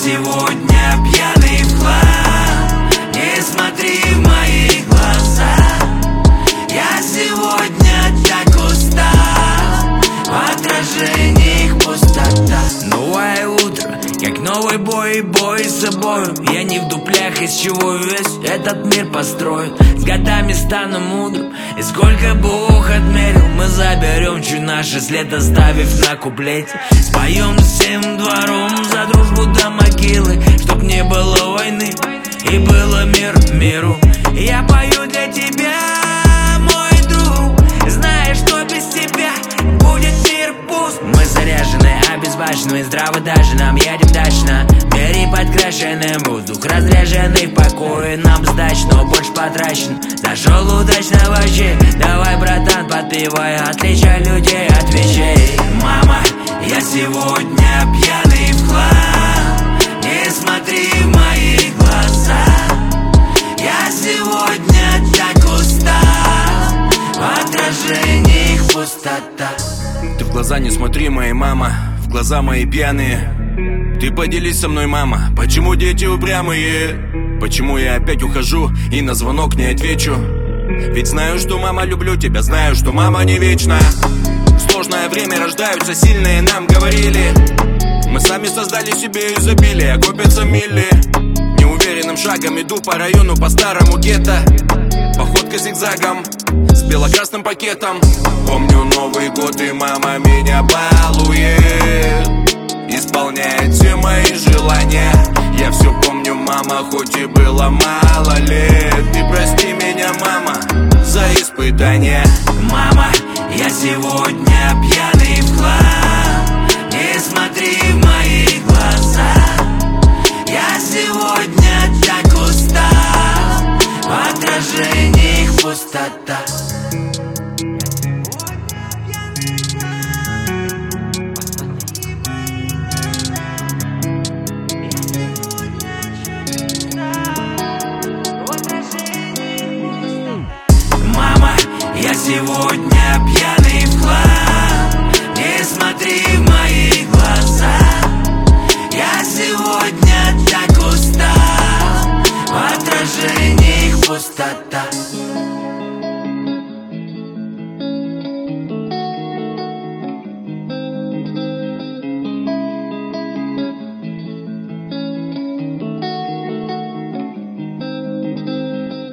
сегодня пьяный в хлам. Не смотри в мои глаза, я сегодня так устал. В отражении их пустота. Новое утро, как новый бой с собою. Я не в дуплях, из чего весь этот мир построен. С годами стану мудрым, и сколько Бог отмерил, мы заберем чуть наше след, оставив на куплете. Споем всем двором за дружбу до могилы, чтоб не было войны и было мир миру. Я пою для тебя, мой друг, зная, что без тебя будет мир пуст. Мы заряжены, обезбашены, здраво даже нам едем дачно. Бери подкрашенный воздух, разряженный в покое. Нам сдач, но больше потрачен. Дошел удачно вообще. Давай, братан, подпевай, отличай людей от вещей. Мама, я сегодня пьяный в хлам. Не смотри в мои глаза, я сегодня так устал. В отражении их пустота. Ты в глаза не смотри, моя мама, в глаза мои пьяные. Ты поделись со мной, мама, почему дети упрямые? Почему я опять ухожу и на звонок не отвечу? Ведь знаю, что, мама, люблю тебя, знаю, что мама не вечна. В сложное время рождаются сильные, нам говорили. Мы сами создали себе изобилие, копятся мили. Неуверенным шагом иду по району, по старому гетто. Походка зигзагом, с бело-красным пакетом. Помню Новый год, и мама меня балует, исполняет все мои желания. Я все помню, мама, хоть и было мало лет. Ты прости меня, мама, за испытания. Мама, я сегодня пьяный в хлам.